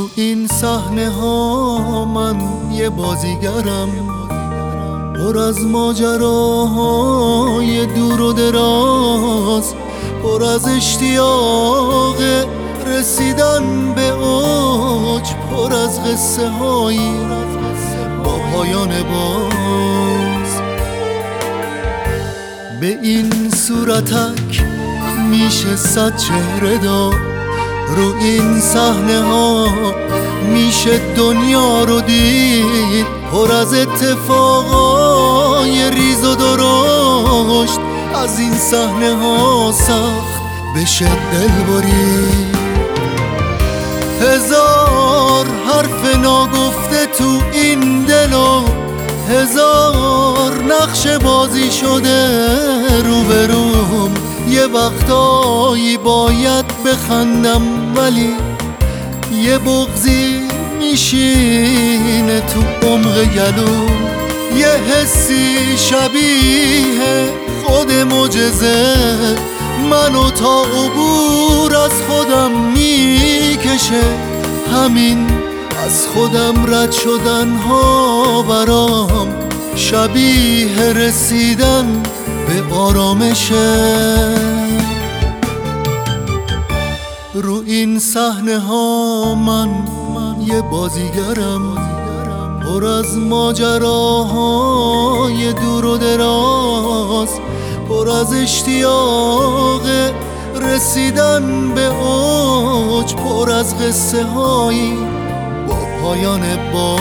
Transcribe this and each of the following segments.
رو این صحنه ها من یه بازیگرم، پر از ماجراهای دور و دراز، پر از اشتیاق رسیدن به اوج، پر از قصه هایی با پایان باز. به این صورتک میشه 100 چهره داد، رو این صحنه ها میشه دنیا رو دید، پر از اتفاقای ریز و درشت. از این صحنه ها سخت بشه دل برید، هزار حرف ناگفته تو این دل و هزار نقش بازی شده روبروم. یه وقتایی باید بخندم ولی یه بغضی میشینه تو عمق گلوم، یه حسی شبیه خود معجزه منو تا عبور از خودم میکشه. همین از خودم رد شدن ها برام شبیه رسیدن به آرامشه. رو این صحنه ها من یه بازیگرم، پر از ماجراهای دور و دراز، پر از اشتیاق رسیدن به اوج، پر از قصه هایی با پایان باز.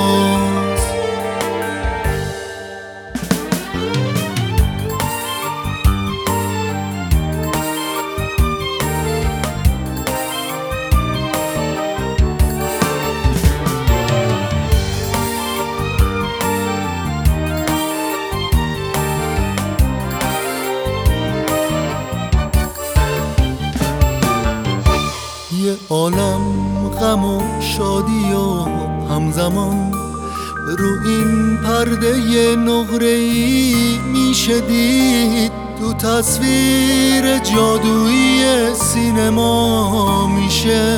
یه عالم غم و شادی و همزمان رو این پرده نقره‌ای میشه دید، تو تصویر جادویی سینما میشه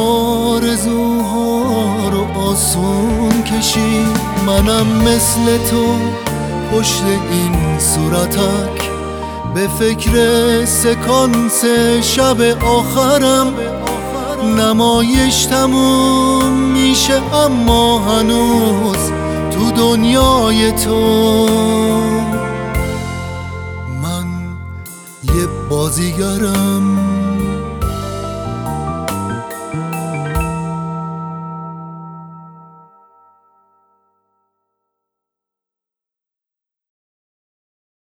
آرزوها رو آسون کشید. منم مثل تو پشت این صورتک به فکر سکانس شب آخرم، نمایش تموم میشه اما هنوز تو دنیای تو من یه بازیگرم.